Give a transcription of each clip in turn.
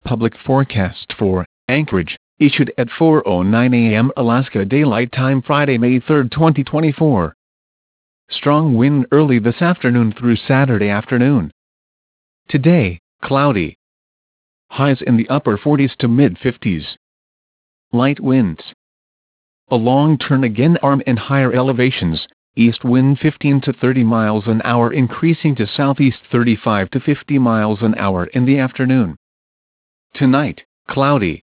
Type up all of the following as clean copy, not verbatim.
Public forecast for Anchorage, issued at 4:09 a.m. Alaska Daylight Time Friday, May 3, 2024. Strong wind early this afternoon through Saturday afternoon. Today, cloudy. Highs in the upper 40s to mid-50s. Light winds. A long turn again arm in higher elevations, east wind 15 to 30 miles an hour increasing to southeast 35 to 50 miles an hour in the afternoon. Tonight, cloudy.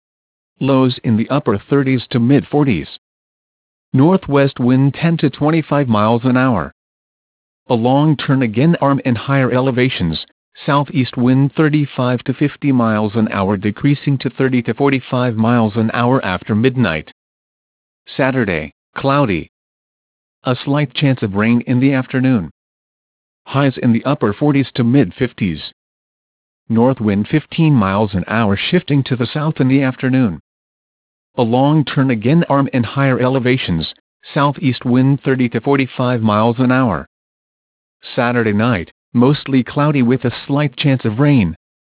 Lows in the upper 30s to mid-40s. Northwest wind 10 to 25 miles an hour. A long turn again arm in higher elevations, southeast wind 35 to 50 miles an hour decreasing to 30 to 45 miles an hour after midnight. Saturday, cloudy. A slight chance of rain in the afternoon. Highs in the upper 40s to mid-50s. North wind 15 miles an hour shifting to the south in the afternoon. A long turn again arm in higher elevations, southeast wind 30 to 45 miles an hour. Saturday night, mostly cloudy with a slight chance of rain.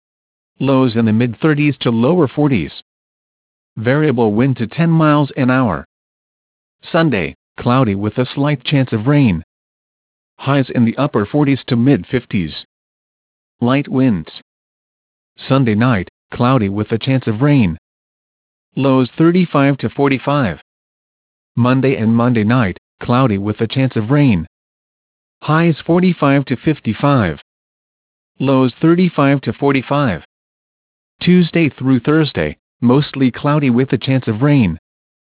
Lows in the mid-30s to lower 40s. Variable wind to 10 miles an hour. Sunday, cloudy with a slight chance of rain. Highs in the upper 40s to mid-50s. Light winds. Sunday night, cloudy with a chance of rain. Lows 35 to 45. Monday and Monday night, cloudy with a chance of rain. Highs 45 to 55. Lows 35 to 45. Tuesday through Thursday, mostly cloudy with a chance of rain.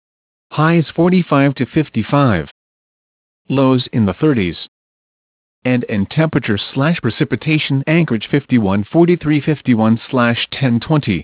Highs 45 to 55. Lows in the 30s. And temperature/precipitation Anchorage 5143 51/1020.